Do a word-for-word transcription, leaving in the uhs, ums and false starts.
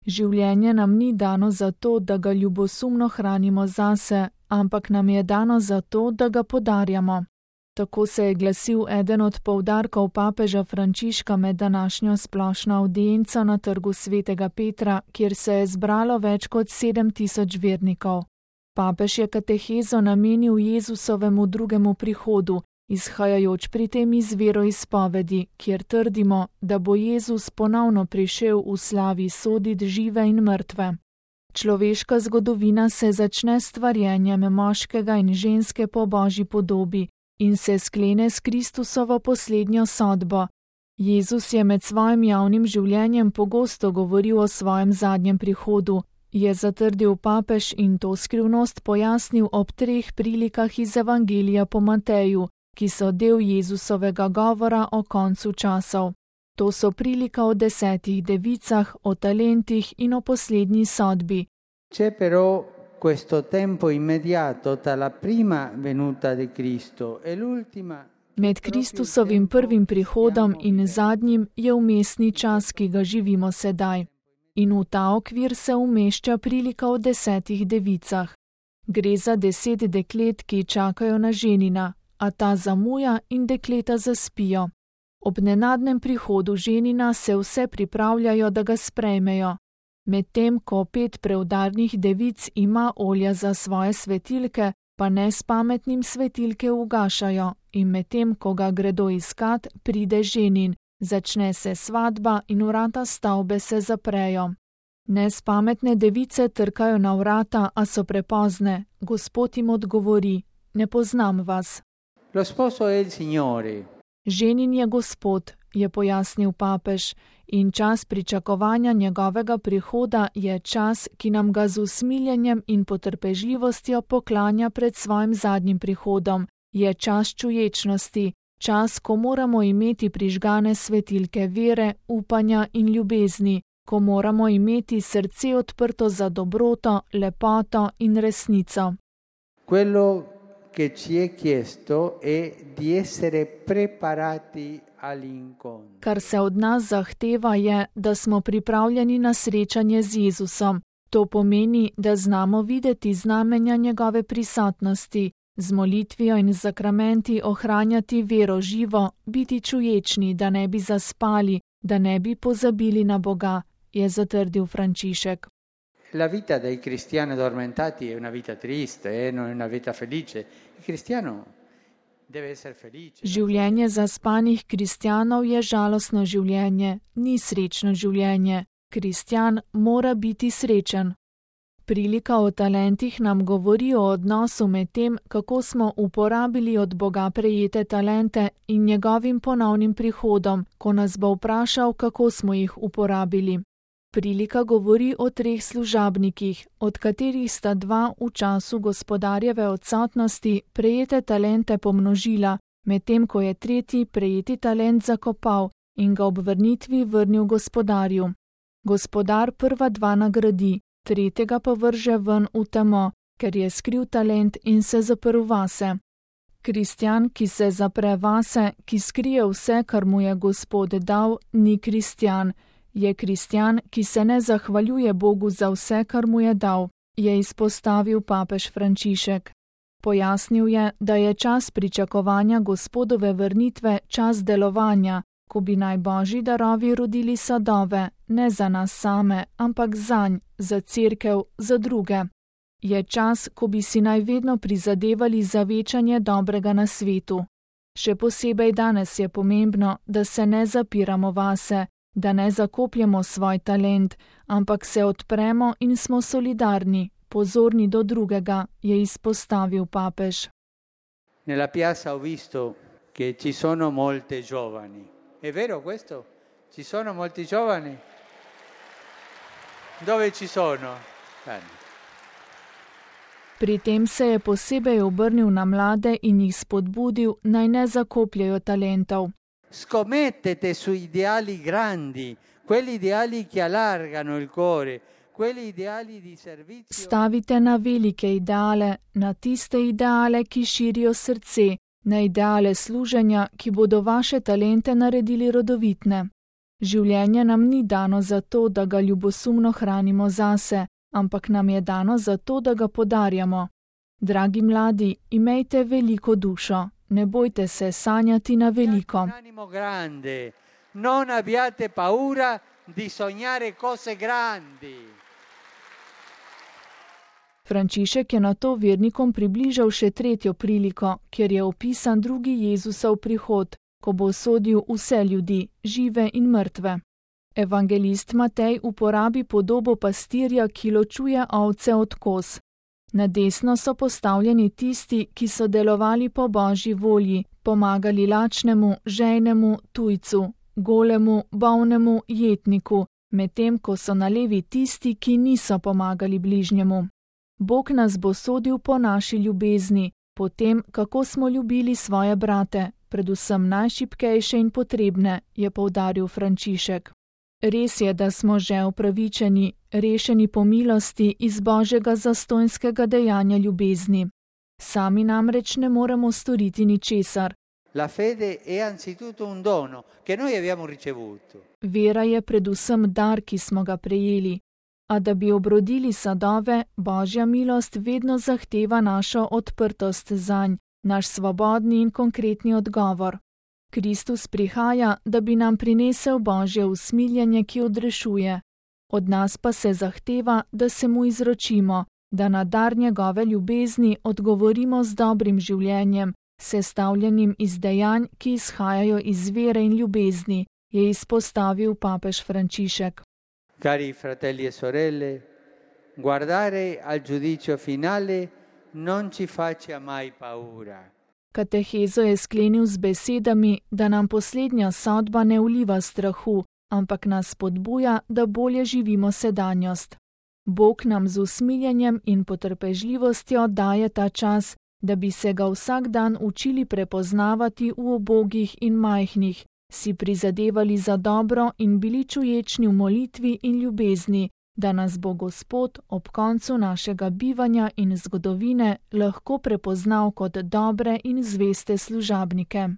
Življenje nam ni dano zato, da ga ljubosumno hranimo zase, ampak nam je dano zato, da ga podarjamo. Tako se je glasil eden od poudarkov papeža Frančiška med današnjo splošno avdienco na trgu svetega Petra, kjer se je zbralo več kot sedem tisoč vernikov. Papež je katehezo namenil Jezusovemu drugemu prihodu, izhajajoč pri tem iz veroizpovedi, kjer trdimo, da bo Jezus ponovno prišel v slavi soditi žive in mrtve. Človeška zgodovina se začne s stvarjenjem moškega in ženske po Božji podobi in se sklene s Kristusovo poslednjo sodbo. Jezus je med svojim javnim življenjem pogosto govoril o svojem zadnjem prihodu, je zatrdil papež in to skrivnost pojasnil ob treh prilikah iz Evangelija po Mateju, ki so del Jezusovega govora o koncu časov. To so prilika o desetih devicah, o talentih in o poslednji sodbi. C'è però questo tempo immediato tra la prima venuta di Cristo e l'ultima. Med Kristusovim prvim prihodom in zadnjim je vmesni čas, ki ga živimo sedaj. In v ta okvir se umešča prilika o desetih devicah. Gre za deset deklet, ki čakajo na ženina, a ta zamuja in dekleta zaspijo. Ob nenadnem prihodu ženina se vse pripravljajo, da ga sprejmejo. Medtem ko pet preudarnih devic ima olja za svoje svetilke, pa nespametnim svetilke ugašajo in medtem ko ga gredo iskat, pride ženin, začne se svatba in vrata stavbe se zaprejo. Nespametne device trkajo na vrata, a so prepozne. Gospod jim odgovori: ne poznam vas. Lo sposo è il Signore. Ženin je Gospod, je pojasnil papež, in čas pričakovanja njegovega prihoda je čas, ki nam ga z usmiljenjem in potrpežljivostjo poklanja pred svojim zadnjim prihodom, je čas čuječnosti, čas, ko moramo imeti prižgane svetilke vere, upanja in ljubezni, ko moramo imeti srce odprto za dobroto, lepoto in resnico. Quello che ci è chiesto è di essere preparati all'incontro. Kar se od nas zahteva je, da smo pripravljeni na srečanje z Jezusom. To pomeni, da znamo videti znamenja njegove prisotnosti, z molitvijo in zakramenti ohranjati vero živo, biti čuječni, da ne bi zaspali, da ne bi pozabili na Boga, je zatrdil Frančišek. La vita dei cristiani addormentati è una vita triste, eh? Non è una vita felice. Il cristiano deve essere felice. Življenje zaspanih kristjanov je žalostno življenje, ni srečno življenje. Kristjan mora biti srečen. Prilika o talentih nam govori o odnosu med tem, kako smo uporabili od Boga prejete talente in njegovim ponovnim prihodom, ko nas bo vprašal, kako smo jih uporabili. Prilika govori o treh služabnikih, od katerih sta dva v času gospodarjeve odsotnosti prejete talente pomnožila, medtem ko je tretji prejeti talent zakopal in ga ob vrnitvi vrnil gospodarju. Gospodar prva dva nagradi, tretjega pa vrže ven v temo, ker je skril talent in se zaprl vase. Kristjan, ki se zapre vase, ki skrije vse, kar mu je Gospod dal, ni kristjan. Je kristjan, ki se ne zahvaljuje Bogu za vse, kar mu je dal, je izpostavil papež Frančišek. Pojasnil je, da je čas pričakovanja Gospodove vrnitve čas delovanja, ko bi naj Božji darovi rodili sadove, ne za nas same, ampak zanj, za cerkev, za druge. Je čas, ko bi si naj vedno prizadevali za večanje dobrega na svetu. Še posebej danes je pomembno, da se ne zapiramo vase, da ne zakopljemo svoj talent, ampak se odpremo in smo solidarni, pozorni do drugega, je izpostavil papež. Nella piazza ho visto che ci sono molte giovani. È vero questo? Ci sono molti giovani? Dove ci sono? Bene. Pri tem se je posebej obrnil na mlade in jih spodbudil, naj ne zakopljajo talentov. Scommettete su ideali grandi, quelli ideali che allargano il cuore, quelli ideali di servizio. Stavite na velike ideale, na tiste ideale, ki širijo srce, na ideale služenja, ki bodo vaše talente naredili rodovitne. Življenje nam ni dano zato, da ga ljubosumno hranimo zase, ampak nam je dano zato, da ga podarjamo. Dragi mladi, imejte veliko dušo, ne bojte se sanjati na veliko. Non abbiate paura di sognare cose grandi. Frančišek je nato vernikom približal še tretjo priliko, kjer je opisan drugi Jezusov prihod, ko bo sodil vse ljudi, žive in mrtve. Evangelist Matej uporabi podobo pastirja, ki ločuje ovce od koz. Na desno so postavljeni tisti, ki so delovali po Božji volji, pomagali lačnemu, žejnemu, tujcu, golemu, bolnemu, jetniku, medtem ko so na levi tisti, ki niso pomagali bližnjemu. Bog nas bo sodil po naši ljubezni, po tem, kako smo ljubili svoje brate, predvsem najšibkejše in potrebne, je poudaril Frančišek. Res je, da smo že upravičeni, rešeni po milosti iz Božjega zastonjskega dejanja ljubezni. Sami namreč ne moremo storiti ničesar. La fede è anzitutto un dono che noi abbiamo ricevuto. Vera je predvsem dar, ki smo ga prejeli. A da bi obrodili sadove, Božja milost vedno zahteva našo odprtost zanj, naš svobodni in konkretni odgovor. Kristus prihaja, da bi nam prinesel Božje usmiljenje, ki odrešuje. Od nas pa se zahteva, da se mu izročimo, da na dar njegove ljubezni odgovorimo z dobrim življenjem, sestavljenim iz dejanj, ki izhajajo iz vere in ljubezni, je izpostavil papež Frančišek. Cari fratelli e sorelle, guardare al giudizio finale non ci faccia mai paura. Katehezo je sklenil z besedami, da nam poslednja sodba ne vliva strahu, ampak nas spodbuja, da bolje živimo sedanjost. Bog nam z usmiljenjem in potrpežljivostjo daje ta čas, da bi se ga vsak dan učili prepoznavati v ubogih in majhnih, si prizadevali za dobro in bili čuječni v molitvi in ljubezni, da nas bo Gospod ob koncu našega bivanja in zgodovine lahko prepoznal kot dobre in zveste služabnike.